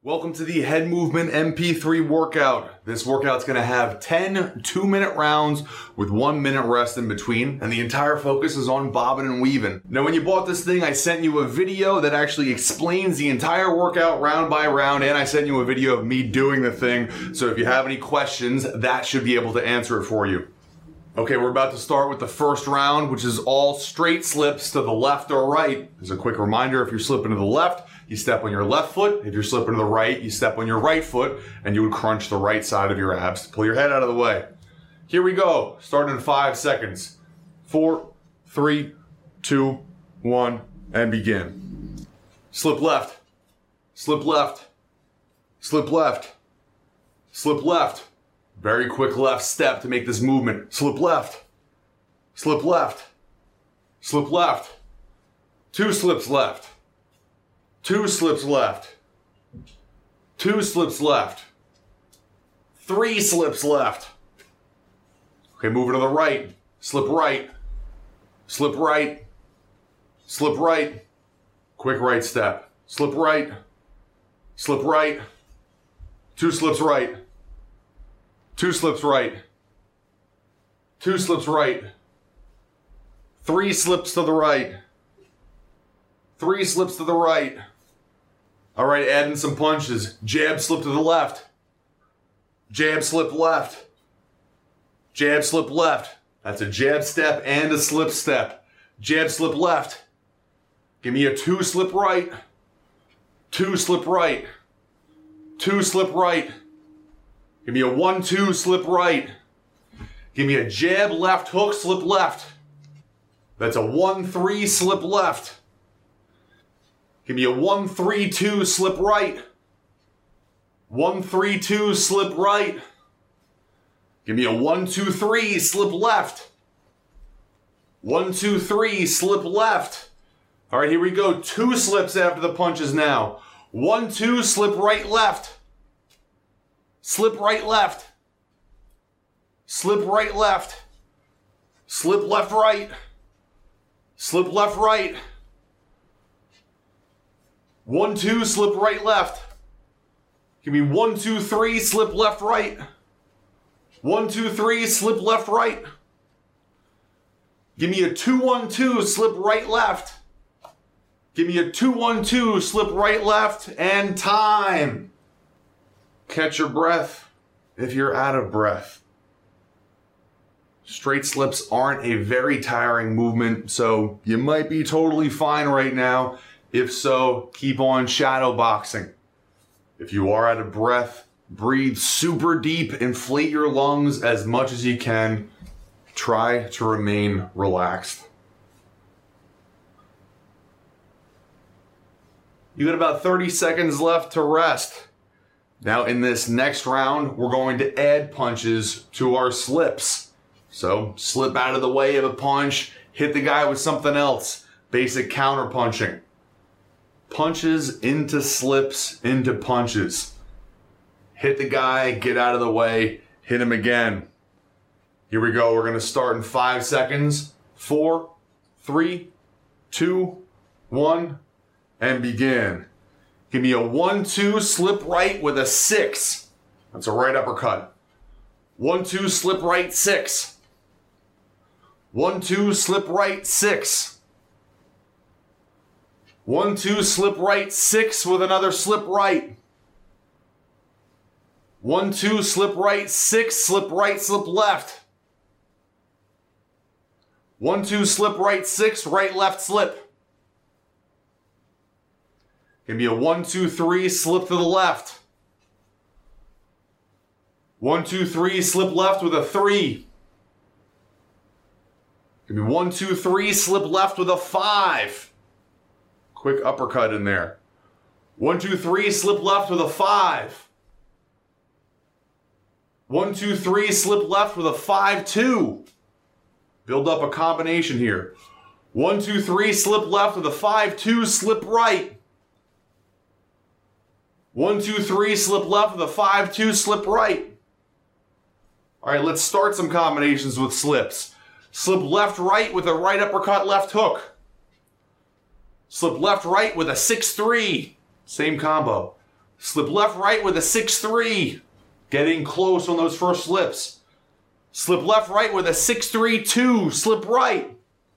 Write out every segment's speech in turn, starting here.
Welcome to the Head Movement MP3 workout. This workout's going to have 10 2-minute rounds with 1 minute rest in between, and the entire focus is on bobbing and weaving. Now, when you bought this thing, I sent you a video that actually explains the entire workout round by round, and I sent you a video of me doing the thing. So if you have any questions, that should be able to answer it for you. Okay, we're about to start with the first round, which is all straight slips to the left or right. As a quick reminder, if you're slipping to the left, you step on your left foot. If you're slipping to the right, you step on your right foot, and you would crunch the right side of your abs to pull your head out of the way. Here we go, starting in 5 seconds. 4, 3, 2, 1, and begin. Slip left, slip left, slip left, slip left. Very quick left step to make this movement. Slip left, slip left, slip left. 2 slips left, 2 slips left, 2 slips left, 3 slips left. Okay, moving to the right. Slip right, slip right, slip right. Quick right step. Slip right, slip right. 2 slips right. 2 slips right, 2 slips right, 3 slips to the right, 3 slips to the right. All right, add in some punches. Jab, slip to the left, jab, slip left, jab, slip left. That's a jab step and a slip step. Jab, slip left. Give me a 2 slip right, 2 slip right, 2 slip right. Give me a 1-2 slip right. Give me a jab, left hook, slip left. That's a 1-3 slip left. Give me a 1-3-2 slip right. 1-3-2 slip right. Give me a 1-2-3 slip left. 1-2-3 slip left. All right, here we go. 2 slips after the punches now. 1-2 slip right left. Slip right left, slip right left, slip left right, slip left right. 1-2 slip right left. Give me 1-2-3 slip left right. 1-2-3 slip left right. Give me a 2-1-2 slip right left. Give me a 2-1-2 slip right left, and time. Catch your breath if you're out of breath. Straight slips aren't a very tiring movement, so you might be totally fine right now. If so, keep on shadow boxing. If you are out of breath, breathe super deep, inflate your lungs as much as you can. Try to remain relaxed. You got about 30 seconds left to rest. Now in this next round, we're going to add punches to our slips. So slip out of the way of a punch, hit the guy with something else. Basic counter punching. Punches into slips into punches. Hit the guy, get out of the way, hit him again. Here we go, we're gonna start in 5 seconds. 4, 3, 2, 1, and begin. Give me a 1-2 slip right with a 6. That's a right uppercut. 1-2 slip right 6. 1-2 slip right 6. 1-2 slip right 6 with another slip right. 1-2 slip right 6, slip right, slip left. 1-2 slip right 6, right left slip. Give me a 1-2-3 slip to the left. 1-2-3 slip left with a 3. Give me 1-2-3 slip left with a 5. Quick uppercut in there. 1-2-3 slip left with a 5. 1-2-3 slip left with a 5-2. Build up a combination here. 1-2-3 slip left with a 5-2 slip right. 1-2-3 slip left with a 5-2 slip right. All right, let's start some combinations with slips. Slip left right with a right uppercut left hook. Slip left right with a 6-3. Same combo. Slip left, right with a 6-3. Getting close on those first slips. Slip left, right with a 6-3-2. Slip right.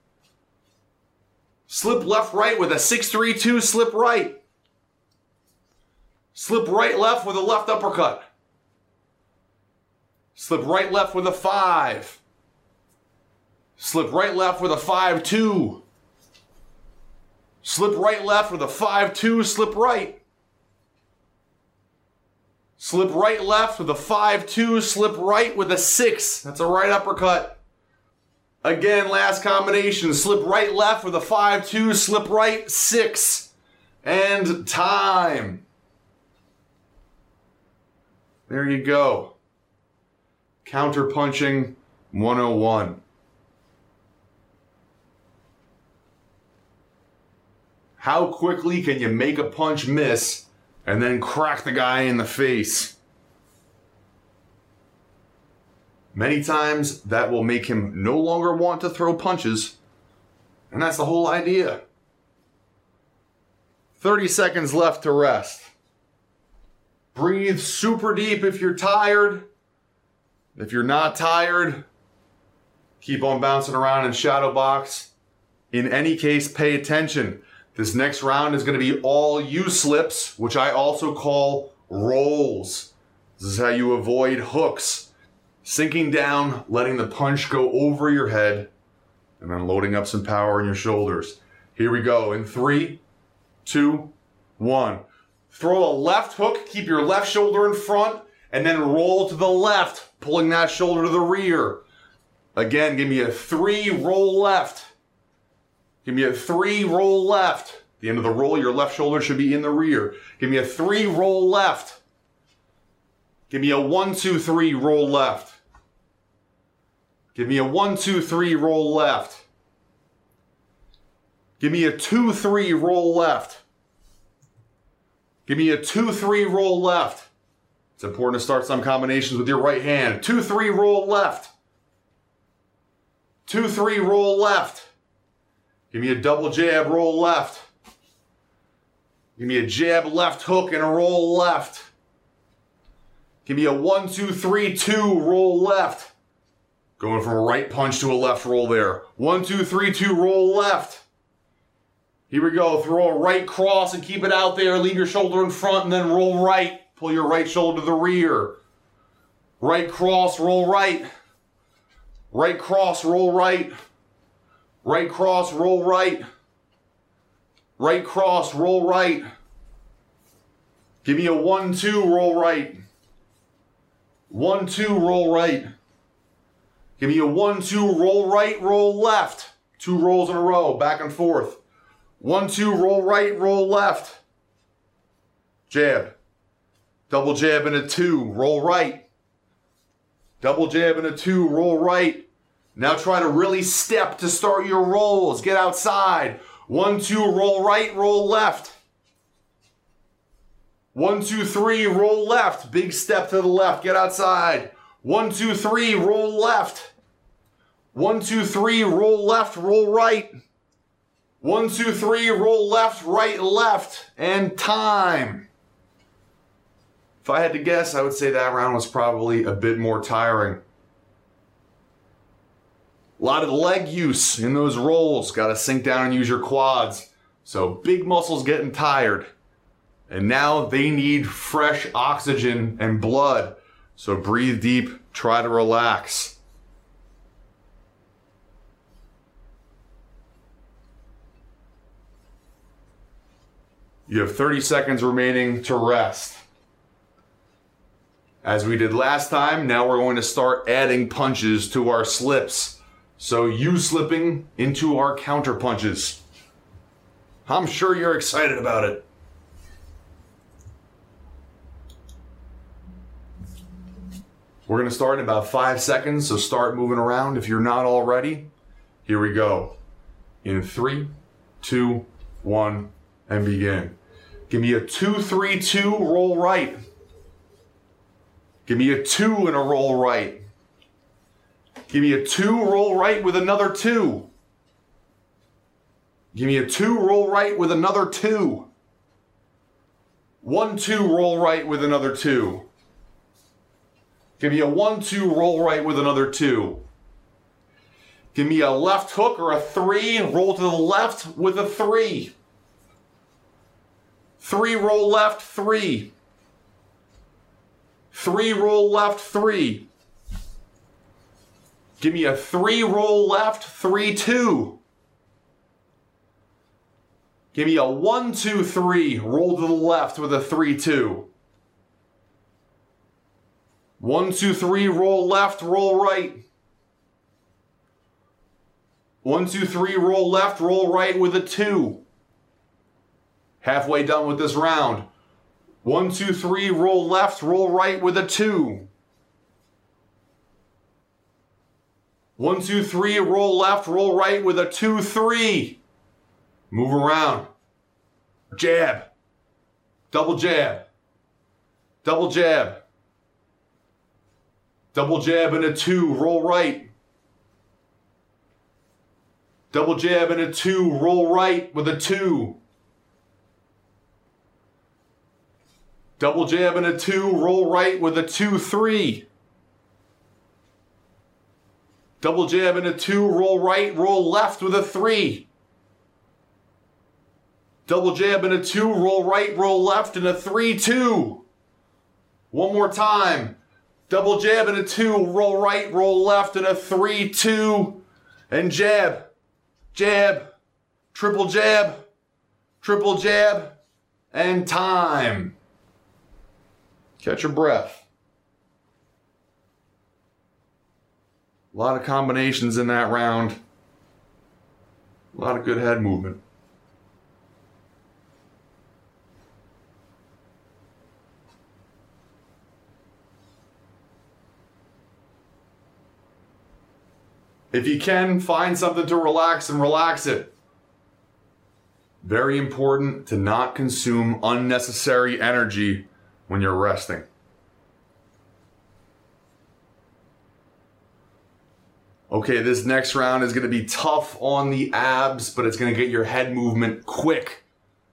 Slip left, right with a 6-3-2. Slip right. Slip right, left with a left uppercut. Slip right, left with a 5. Slip right, left with a 5-2. Slip right, left with a 5-2. Slip right. Slip right, left with a 5-2. Slip right with a 6. That's a right uppercut. Again, last combination. Slip right, left with a 5-2. Slip right, 6. And time. There you go. Counter punching 101. How quickly can you make a punch miss and then crack the guy in the face? Many times that will make him no longer want to throw punches, and that's the whole idea. 30 seconds left to rest. Breathe super deep if you're tired. If you're not tired, keep on bouncing around in shadow box. In any case, pay attention. This next round is going to be all U-slips, which I also call rolls. This is how you avoid hooks. Sinking down, letting the punch go over your head, and then loading up some power in your shoulders. Here we go in 3, 2, 1. Throw a left hook, keep your left shoulder in front, and then roll to the left, pulling that shoulder to the rear. Again, give me a 3, roll left. Give me a 3, roll left. At the end of the roll, your left shoulder should be in the rear. Give me a 3, roll left. Give me a 1, 2, 3, roll left. Give me a 1, 2, 3, roll left. Give me a 2, 3, roll left. Give me a 2, 3, roll left. It's important to start some combinations with your right hand. 2, 3, roll left. 2, 3, roll left. Give me a double jab, roll left. Give me a jab, left hook, and a roll left. Give me a 1, 2, 3, 2, roll left. Going from a right punch to a left roll there. 1, 2, 3, 2, roll left. Here we go. Throw a right cross and keep it out there. Leave your shoulder in front and then roll right. Pull your right shoulder to the rear. Right cross, roll right. Right cross, roll right. Right cross, roll right. Right cross, roll right. Give me a 1, 2, roll right. 1, 2, roll right. Give me a 1, 2, roll right, roll left. 2 rolls in a row, back and forth. 1, 2, roll right, roll left. Jab. Double jab and a 2, roll right. Double jab and a 2, roll right. Now try to really step to start your rolls. Get outside. 1, 2, roll right, roll left. 1, 2, 3, roll left. Big step to the left. Get outside. 1, 2, 3, roll left. 1, 2, 3, roll left, roll right. 1, 2, 3, roll left, right, left. And time. If I had to guess, I would say that round was probably a bit more tiring. A lot of leg use in those rolls. Got to sink down and use your quads. So big muscles getting tired. And now they need fresh oxygen and blood. So breathe deep, try to relax. You have 30 seconds remaining to rest. As we did last time, now we're going to start adding punches to our slips. So you slipping into our counter punches. I'm sure you're excited about it. We're going to start in about 5 seconds, so start moving around if you're not already. Here we go. In 3, 2, 1, and begin. Give me a 2, 3, 2, roll right. Give me a 2 and a roll right. Give me a 2, roll right with another 2. Give me a 2, roll right with another 2. 1-2 roll right with another 2. Give me a 1-2 roll right with another 2. Give me a left hook or a 3, roll to the left with a 3. 3 roll left, 3. 3 roll left, 3. Give me a 3 roll left, 3, 2. Give me a 1-2-3, roll to the left with a 3-2. 1-2-3, roll left, roll right. 1-2-3, roll left, roll right with a 2. Halfway done with this round. 1-2-3, roll left, roll right with a 2. 1-2-3, roll left, roll right with a 2-3. Move around. Jab. Double jab. Double jab. Double jab and a 2, roll right. Double jab and a 2, roll right with a 2. Double jab and a 2, roll right with a 2-3. Double jab and a 2, roll right, roll left with a 3. Double jab and a 2, roll right, roll left, and a 3-2. One more time. Double jab and a 2, roll right, roll left, and a 3-2. And jab, jab, triple jab, and time. Catch your breath. A lot of combinations in that round. A lot of good head movement. If you can, find something to relax and relax it. Very important to not consume unnecessary energy when you're resting. Okay, this next round is going to be tough on the abs, but it's going to get your head movement quick.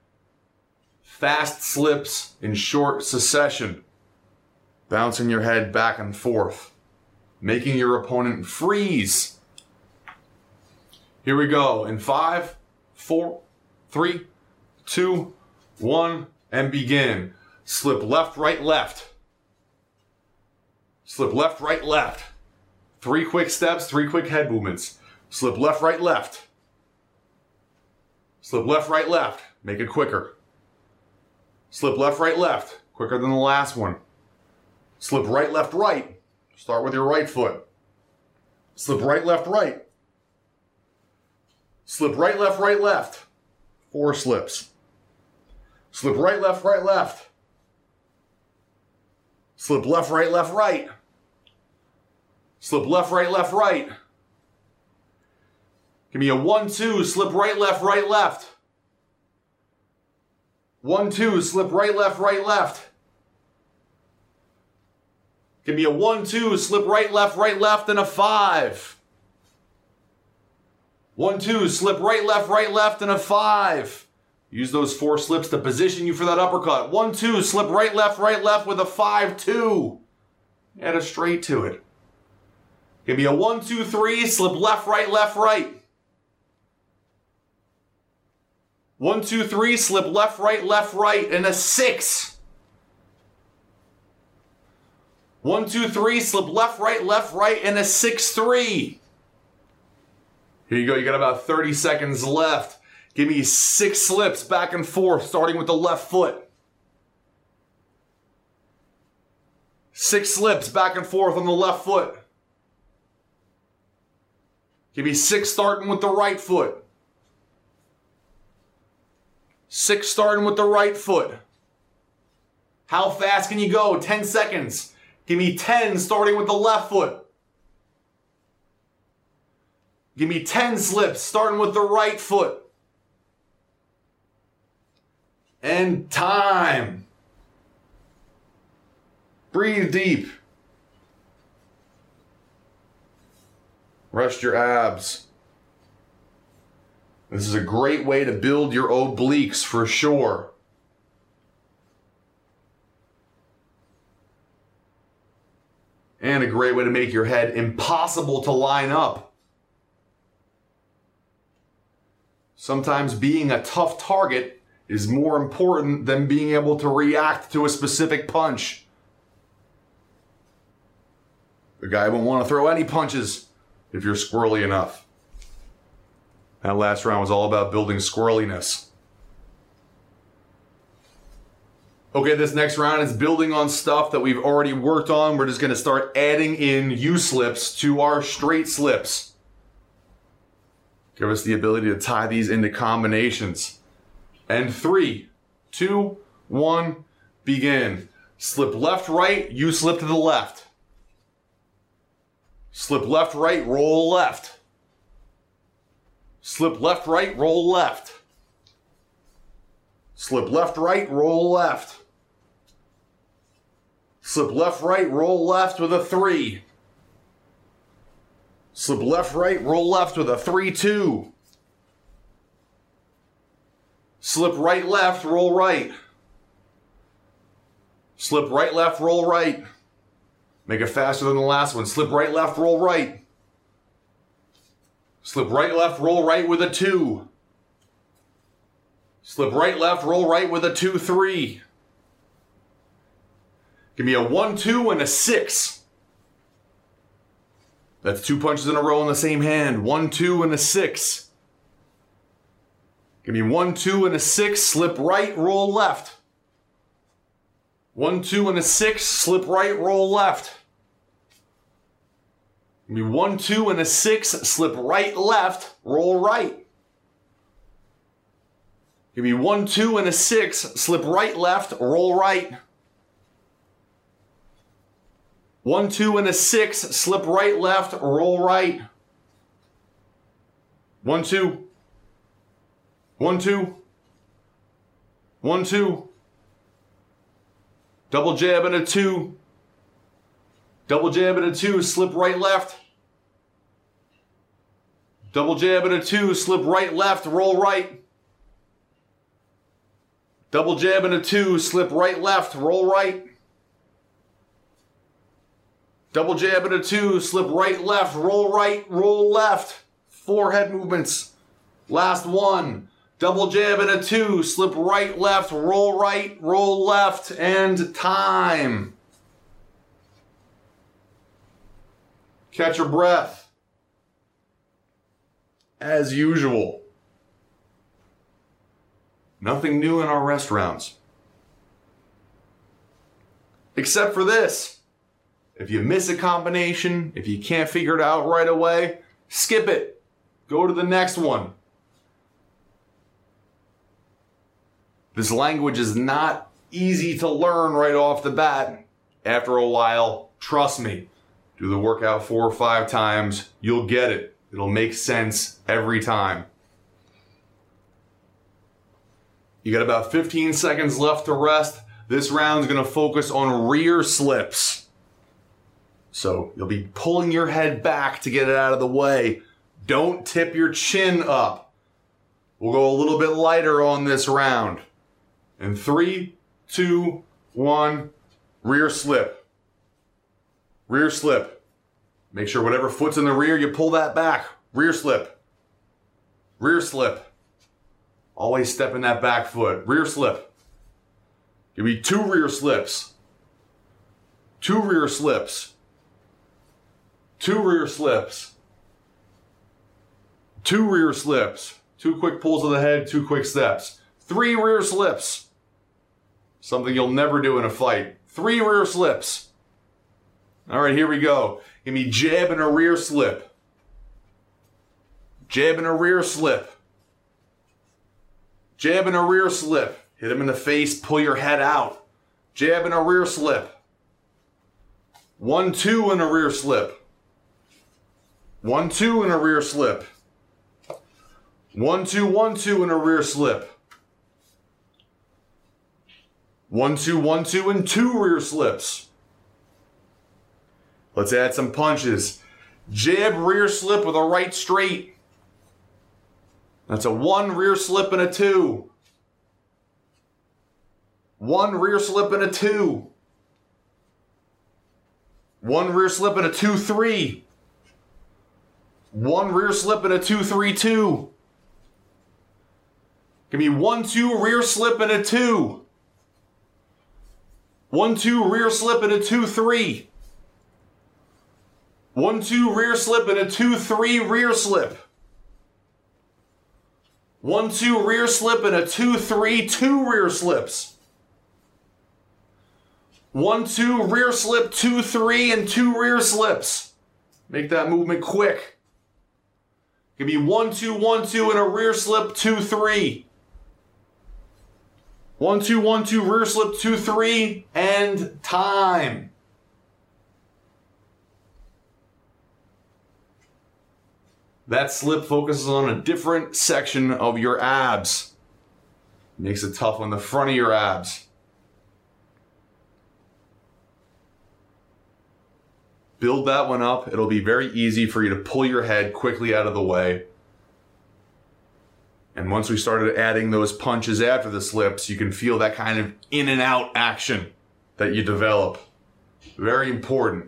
Fast slips in short succession. Bouncing your head back and forth. Making your opponent freeze. Here we go. In 5, 4, 3, 2, 1, and begin. Slip left, right, left. Slip left, right, left. 3 quick steps, 3 quick head movements. Slip left, right, left. Slip left, right, left. Make it quicker. Slip left, right, left. Quicker than the last one. Slip right, left, right. Start with your right foot. Slip right, left, right. Slip right, left, right, left. 4 slips. Slip right, left, right, left. Slip left, right, left, right. Slip left, right, left, right. Give me a 1-2, slip right, left, right, left. 1-2, slip right, left, right, left. Give me a 1-2, slip right, left, and a 5. 1-2, slip right, left, and a 5. Use those 4 slips to position you for that uppercut. 1-2, slip right, left, with a 5-2. Add a straight to it. Give me a 1-2-3, slip left, right. 1-2-3, slip left, right, and a 6. 1-2-3, slip left, right, and a 6-3. Here you go, you got about 30 seconds left. Give me 6 slips back and forth, starting with the left foot. 6 slips back and forth on the left foot. Give me 6 starting with the right foot. 6 starting with the right foot. How fast can you go? 10 seconds. Give me 10 starting with the left foot. Give me 10 slips starting with the right foot. And time. Breathe deep. Rest your abs. This is a great way to build your obliques for sure. and a great way to make your head impossible to line up. Sometimes being a tough target is more important than being able to react to a specific punch. The guy won't want to throw any punches if you're squirrely enough. That last round was all about building squirreliness. Okay, this next round is building on stuff that we've already worked on. We're just going to start adding in U-slips to our straight slips. Give us the ability to tie these into combinations. And 3, 2, 1, begin. Slip left, right, U-slip to the left. Slip left, right, roll left. Slip left, right, roll left. Slip left, right, roll left. Slip left, right, roll left with a 3. Slip left, right, roll left with a 3-2. Slip right, left, roll right. Slip right, left, roll right. Make it faster than the last one. Slip right, left, roll right. Slip right, left, roll right with a 2. Slip right, left, roll right with a 2-3. Give me a 1-2 and a 6. That's 2 punches in a row in the same hand. 1-2 and a 6. Give me 1-2 and a 6. Slip right, roll left. 1-2 and a 6. Slip right, roll left. Give me 1-2 and a 6. Slip right, left, roll right. Give me 1-2 and a 6. Slip right, left, roll right. 1-2 and a 6. Slip right, left, roll right. 1-2. 1-2. 1-2. Double jab and a 2. Double jab and a 2. Slip right, left. Double jab and a 2. Slip right, left, roll right. Double jab and a 2. Slip right, left, roll right. Double jab and a 2. Slip right, left, roll right, roll left. 4 head movements. Last one. Double jab and a 2. Slip right, left, roll left, and time. Catch your breath. As usual. Nothing new in our rest rounds. Except for this. If you miss a combination, if you can't figure it out right away, skip it. Go to the next one. This language is not easy to learn right off the bat. After a while, trust me, do the workout 4 or 5 times, you'll get it. It'll make sense every time. You got about 15 seconds left to rest. This round is going to focus on rear slips. So you'll be pulling your head back to get it out of the way. Don't tip your chin up. We'll go a little bit lighter on this round. In 3, 2, 1, rear slip. Rear slip. Make sure whatever foot's in the rear, you pull that back. Rear slip. Rear slip. Always step in that back foot. Rear slip. Give me 2 rear slips. 2 rear slips. 2 rear slips. 2 rear slips. 2 quick pulls of the head, 2 quick steps. 3 rear slips. Something you'll never do in a fight. 3 rear slips. All right, here we go. Give me jab and a rear slip. Jab and a rear slip. Jab and a rear slip. Hit him in the face, pull your head out. Jab and a rear slip. 1-2 and a rear slip. 1-2 and a rear slip. 1-2 and a rear slip. 1-2 and 2 rear slips. Let's add some punches. Jab, rear slip with a right straight. That's a 1 rear slip and a 2. 1 rear slip and a 2. One rear slip and a 2-3. One rear slip and a 2-3-2. Give me 1-2 rear slip and a 2. 1-2 rear slip and a 2-3. 1-2 rear slip and a 2-3 rear slip. 1-2 rear slip and a 2-3, 2 rear slips. 1-2 rear slip, 2-3, and 2 rear slips. Make that movement quick. Give me 1-2, 1-2, and a rear slip, 2-3. 1-2, 1-2, rear slip, 2-3, and time. That slip focuses on a different section of your abs. Makes it tough on the front of your abs. Build that one up. It'll be very easy for you to pull your head quickly out of the way. And once we started adding those punches after the slips, you can feel that kind of in and out action that you develop. Very important.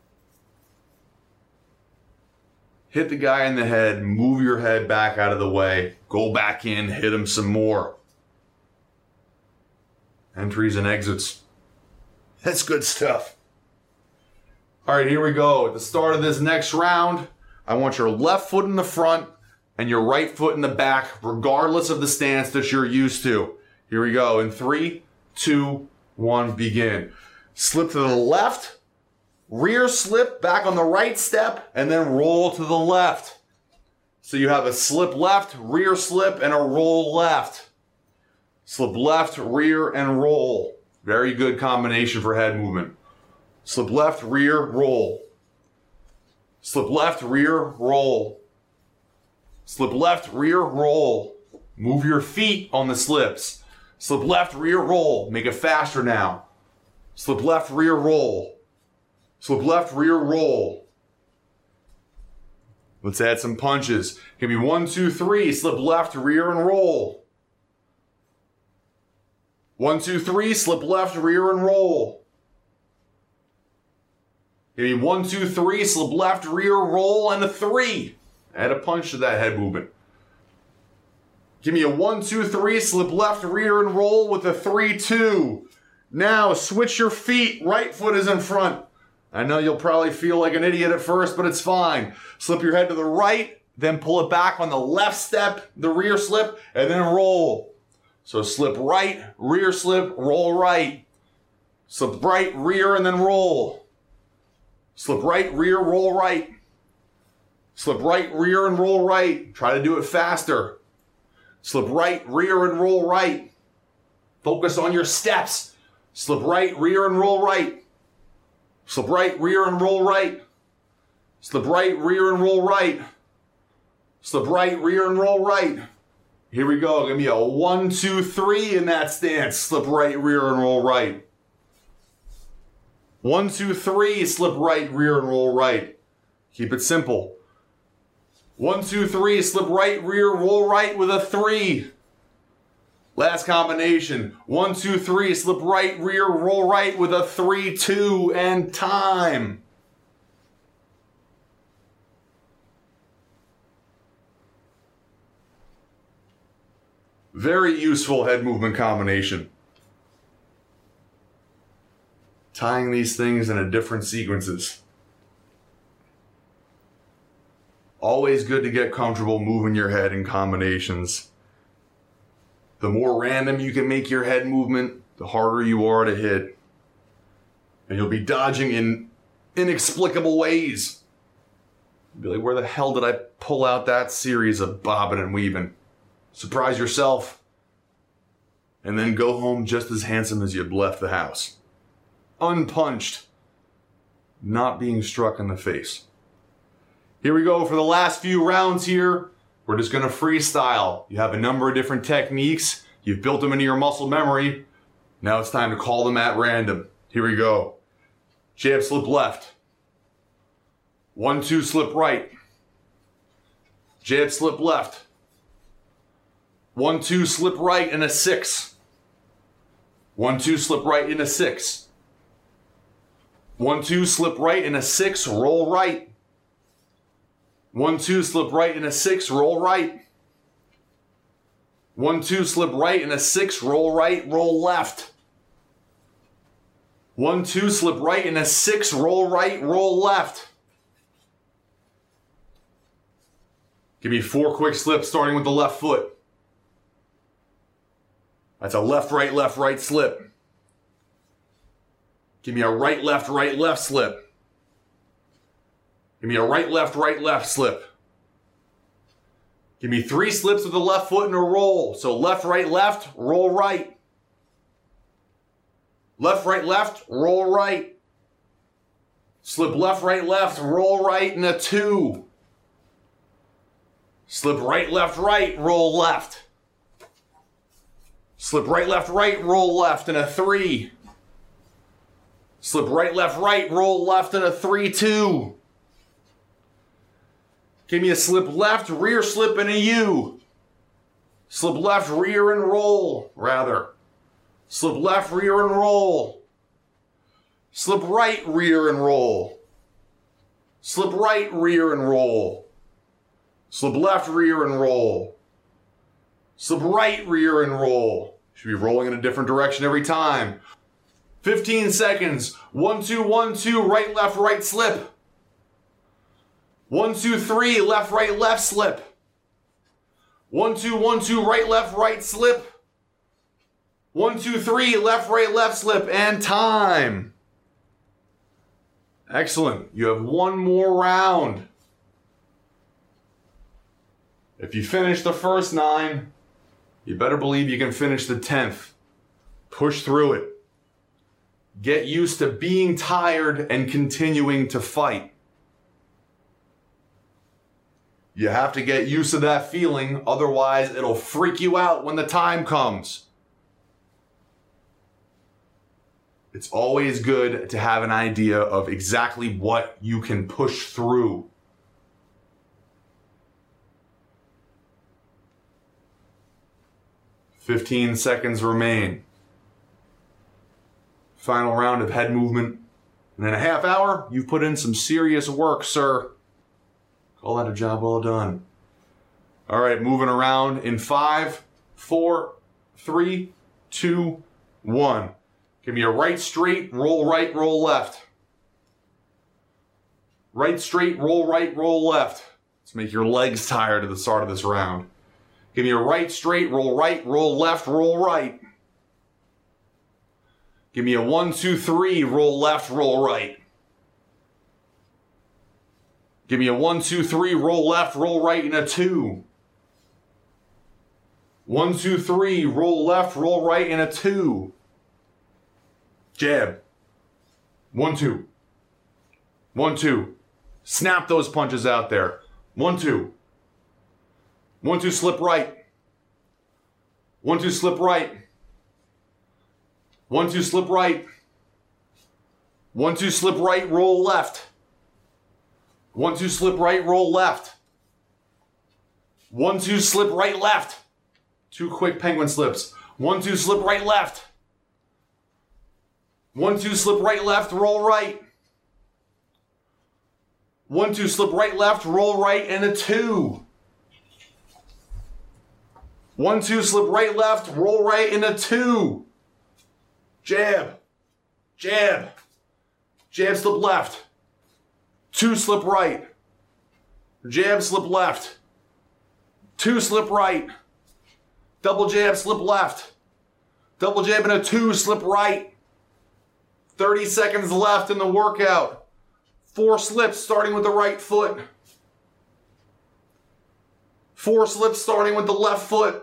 Hit the guy in the head, move your head back out of the way, go back in, hit him some more. Entries and exits. That's good stuff. All right, here we go. At the start of this next round, I want your left foot in the front and your right foot in the back, regardless of the stance that you're used to. Here we go. In 3, 2, 1, begin. Slip to the left. Rear slip back on the right step and then roll to the left. So you have a slip left, rear slip, and a roll left. Slip left, rear, and roll. Very good combination for head movement. Slip left, rear, roll. Slip left, rear, roll. Slip left, rear, roll. Move your feet on the slips. Slip left, rear, roll. Make it faster now. Slip left, rear, roll. Slip left, rear, roll. Let's add some punches. Give me 1, 2, 3. Slip left, rear, and roll. 1, 2, 3. Slip left, rear, and roll. Give me 1, 2, 3. Slip left, rear, roll, and a 3. Add a punch to that head movement. Give me a 1, 2, 3. Slip left, rear, and roll with a 3, 2. Now switch your feet. Right foot is in front. I know you'll probably feel like an idiot at first, but it's fine. Slip your head to the right, then pull it back on the left step, the rear slip, and then roll. So slip right, rear slip, roll right. Slip right, rear, and then roll. Slip right, rear, roll right. Slip right, rear, and roll right. Try to do it faster. Slip right, rear, and roll right. Focus on your steps. Slip right, rear, and roll right. Slip right, rear, and roll right. Slip right, rear, and roll right. Slip right, rear, and roll right. Here we go. Give me a 1, 2, 3 in that stance. Slip right, rear, and roll right. 1, 2, 3. Slip right, rear, and roll right. Keep it simple. 1, 2, 3. Slip right, rear, roll right with a 3. Last combination. 1, 2, 3. Slip right, rear, roll right with a 3, 2, and time. Very useful head movement combination. Tying these things into different sequences. Always good to get comfortable moving your head in combinations. The more random you can make your head movement, the harder you are to hit. And you'll be dodging in inexplicable ways. You'll be like, where the hell did I pull out that series of bobbing and weaving? Surprise yourself. And then go home just as handsome as you left the house. Unpunched. Not being struck in the face. Here we go for the last few rounds here. We're just going to freestyle. You have a number of different techniques. You've built them into your muscle memory. Now it's time to call them at random. Here we go. Jab, slip left. 1, 2, slip right. Jab, slip left. 1, 2, slip right in a 6. 1, 2, slip right in a 6. 1, 2, slip right in a 6, roll right. 1, 2, slip right in a 6, roll right. 1, 2, slip right in a 6, roll right, roll left. 1, 2, slip right in a 6, roll right, roll left. Give me 4 quick slips starting with the left foot. That's a left, right slip. Give me a right, left slip. Give me a right, left slip. Give me 3 slips with the left foot and a roll. So left, roll right. Left, roll right. Slip left, roll right in a 2. Slip right, roll left. Slip right, roll left in a 3. Slip right, roll left in a 3-2. Give me a slip left, rear slip in a U. Slip left, rear and roll, rather. Slip left, rear and roll. Slip right, rear and roll. Slip right, rear and roll. Slip left, rear and roll. Slip right, rear and roll. Should be rolling in a different direction every time. 15 seconds. 1, 2, 1, 2, right slip. 1, 2, 3, left slip. 1, 2, 1, 2, right slip. 1, 2, 3, left slip, and time. Excellent. You have 1 more round. If you finish the first 9, you better believe you can finish the 10th. Push through it. Get used to being tired and continuing to fight. You have to get used to that feeling, otherwise it'll freak you out when the time comes. It's always good to have an idea of exactly what you can push through. "15 seconds remain. Final round of head movement. And in a half hour, you've put in some serious work, sir. Call that a job well done." All right, moving around in 5, 4, 3, 2, 1. Give me a right straight, roll right, roll left. Right straight, roll right, roll left. Let's make your legs tired at the start of this round. Give me a right straight, roll right, roll left, roll right. Give me a 1, 2, 3, roll left, roll right. Give me a 1, 2, 3, roll left, roll right in a 2. 1, 2, 3, roll left, roll right in a 2. Jab. 1, 2. 1, 2. Snap those punches out there. 1, 2. 1, 2, slip right. 1, 2, slip right. 1, 2, slip right. 1, 2, slip right, roll left. 1, 2, slip right, roll left. 1, 2, slip right, left. 2 quick penguin slips. 1, 2, slip right, left. 1, 2, slip right, left, roll right. 1, 2, slip right, left, roll right, and a 2. 1, 2, slip right, left, roll right, and a 2. Jab. Jab. Jab, slip left. 2, slip right. Jab, slip left. 2, slip right. Double jab, slip left. Double jab and a 2, slip right. 30 seconds left in the workout. 4 slips starting with the right foot. 4 slips starting with the left foot.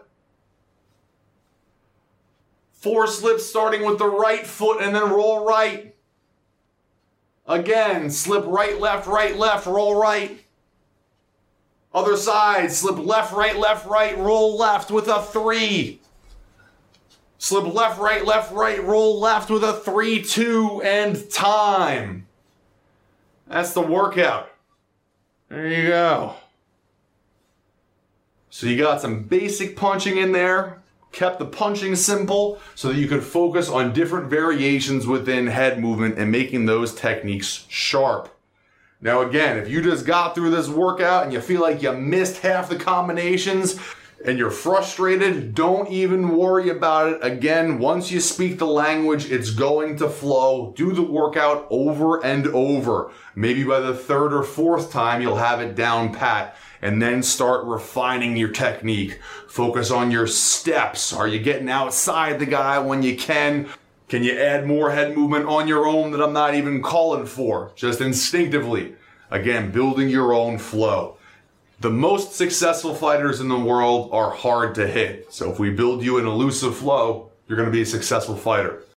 4 slips starting with the right foot and then roll right. Again, slip right, left, roll right. Other side, slip left, right, roll left with a 3. Slip left, right, roll left with a 3, 2, and time. That's the workout. There you go. So you got some basic punching in there, kept the punching simple so that you could focus on different variations within head movement and making those techniques sharp. Now again, if you just got through this workout and you feel like you missed half the combinations and you're frustrated, don't even worry about it. Again, once you speak the language, it's going to flow. Do the workout over and over. Maybe by the third or fourth time, you'll have it down pat. And then start refining your technique. Focus on your steps. Are you getting outside the guy when you can? Can you add more head movement on your own that I'm not even calling for? Just instinctively. Again, building your own flow. The most successful fighters in the world are hard to hit. So if we build you an elusive flow, you're going to be a successful fighter.